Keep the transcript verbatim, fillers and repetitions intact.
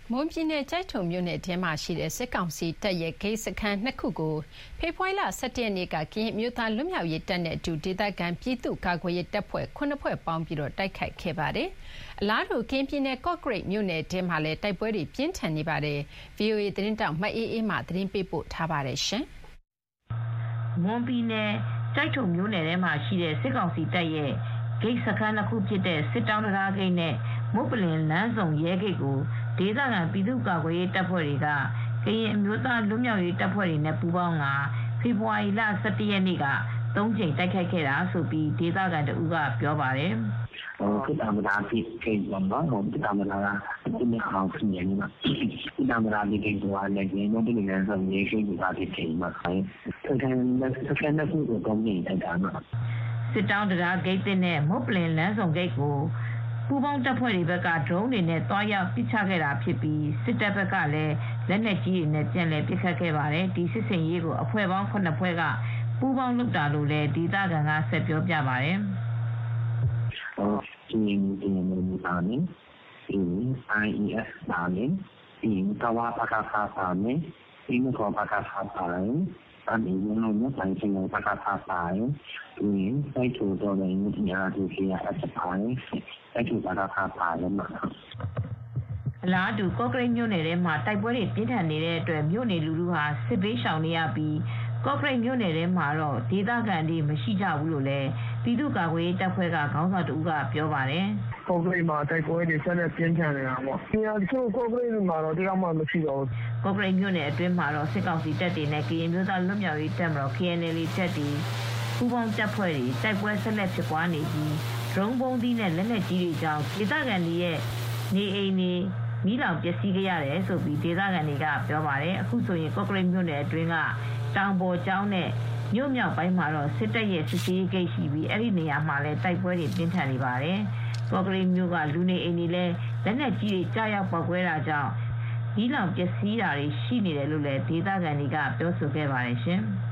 မွန်ပြည်နယ်ကျိုက်ထုံမြို့နယ်ထဲမှာရှိတဲ့စစ်ကောင်စီတပ်ရဲ့ဂိတ်စခန်းနှစ်ခုကိုဖေဖော်ဝါရီလ၁၁ရက်နေ့ကကရင်အမျိုးသားလွတ်မြောက်ရေးတပ်နဲ့အတူဒေသခံပြည်သူ့ကာကွယ်ရေးတပ်ဖွဲ့ခုနှစ်ဖွဲ့ပေါင်းပြီးတော့တိုက်ခိုက်ခဲ့ပါတယ်။အလားတူကရင်ပြည်နယ်ကော့ကရိတ်မြို့နယ်ထဲမှာလည်းတိုက်ပွဲတွေပြင်းထန်နေပါတယ်။ ဗွီအိုအေသတင်းတောက်မအေးအေးမှသတင်းပေးပို့ထားပါတယ်ရှင်။မွန်ပြည်နယ်ကျိုက်ထုံမြို့နယ်ထဲမှာရှိတဲ့စစ်ကောင်စီတပ်ရဲ့ဂိတ်စခန်းနှစ်ခုဖြစ်တဲ့စစ်တောင်းတရားဂိတ်နဲ့မုတ်ပလင်လမ်းဆောင်ရဲဂိတ်ကိုဒေသခံပြည်သူ့ကာကွယ်ရေးတပ်ဖွဲ့တွေကကရင်အမျိုးသားလွတ်မြောက်ရေးတပ်ဖွဲ့တွေနဲ့ပူးပေါင်းကာဖေဖေါ်ဝါရီလ၁၁ရက်နေ့ကသုံးကြိမ်တိုက်ခိုက်ခဲ့တာလို့ဒေသခံတဦးကပြောပါတယ်။စစ်တောင်းတရားဂိတ်ဂိတ်ပေါ့နော်။စစ်တောင်းတရားကဒီနေ့အောင်ဖြစ်နေမှာစစ်တောင်းတရားဂိတ်ကလည်းဒီမုတ်ပလင်လမ်းဆောင်ရဲဂိတ်ကဖြစ်နေမှာခိုင်းစကန်စကန်နှစ်ခုကိုသုံးကြိမ်တိုက်တာနော်။စစ်တောင်းတရားဂိတ်နဲ့မုတ်ပလင်လမ်းဆောင်ဂိတ်ကိုပူးပေါင်းတပ်ဖွဲ့တွေဘက်ကဒရုန်းတွေနဲ့တွားရောက်ပစ်ချခဲ့တာဖြစ်ပြီးစစ်တပ်ဘက်ကလည်းလက်နက်ကြီးတွေနဲ့ပြန်လည်ပစ်ခတ်ခဲ့ပါတယ်။ဒီစစ်စင်ရေးကိုအဖွဲ့ပေါင်းခုနှစ်ဖွဲ့ကပူးပေါင်းလုပ်တာလို့လည်းဒေသခံကဆက်ပြောပြပါတယ်။အော်ဒီဒီမျိုးပါနေဒီ I E S ပါနေဒီကဝါပကဖာပါနေဒီမကောပကဖာပါနေအမီနလုံးနဲ့ဆိုင်ချင်းပကဖာပါနေဒီစိုက်ထူတော့လည်းဒီအားဒီစီအပ်ပါနေစိုက်ထူပကဖာပါနေမှာအလားတူကော့ကရိတ်မြို့နယ်ထဲမှာတိုက်ပွဲတွေပြင်းထန်နေတဲ့အတွက်မြို့နယ်လူထုဟာစစ်ဘေးရှောင်နေရပြီးကော့ကရိတ်မြို့နယ်ထဲမှာတော့ဒေသခံတွေမရှိကြဘူးလို့လည်းပြည်သူ့ကာကွယ်ရေးတပ်ဖွဲ့ကခေါင်းဆောင်တဦးကပြောပါတယ်။ကော့ကရိတ်မှာတိုက်ပွဲတွေဆက်လက်ပြင်းထန်နေတာပေါ့။ဒီအချို့ကော့ကရိတ်မှာတော့တရားမှမရှိတော့ဘူး။ကော့ကရိတ်မြို့နယ်အတွင်းမှာတော့စစ်ကောင်စီတပ်တွေနဲ့ကရင်မျိုးသားလွတ်မြောက်ရေးတပ်မတော် K N L တပ်တွေပူးပေါင်းတပ်ဖွဲ့တွေတိုက်ပွဲဆက်လက်ဖြစ်ပွားနေပြီးဒရုန်းပုံးသီးနဲ့လက်နက်ကြီးတွေကြောင့်ဒေသခံတွေရဲ့နေအိမ်တွေမီးလောင်ပျက်စီးခဲ့ရတယ်ဆိုပြီးဒေသခံတွေကပြောပါတယ်။အခုဆိုရင်ကော့ကရိတ်မြို့နယ်အတွင်းကတောင်ပေါ်ကျောင်းနဲ့မြို့မြောက်ပိုင်းမှာတော့စစ်တပ်ရဲ့စစ်ဆေးဂိတ်ရှိပြီးအဲ့ဒီနေရာမှာလည်းတိုက်ပွဲတွေပြင်းထန်နေပါတယ်။ကော့ကရိတ်မြို့ကလူနေအိမ်တွေလည်းလက်နက်ကြီးတွေကြားရောက်ပေါက်ကွဲတာကြောင့်မီးလောင်ပျက်စီးတာတွေရှိနေတယ်လို့လည်းဒေသခံတွေကပြောဆိုခဲ့ပါတယ်ရှင်။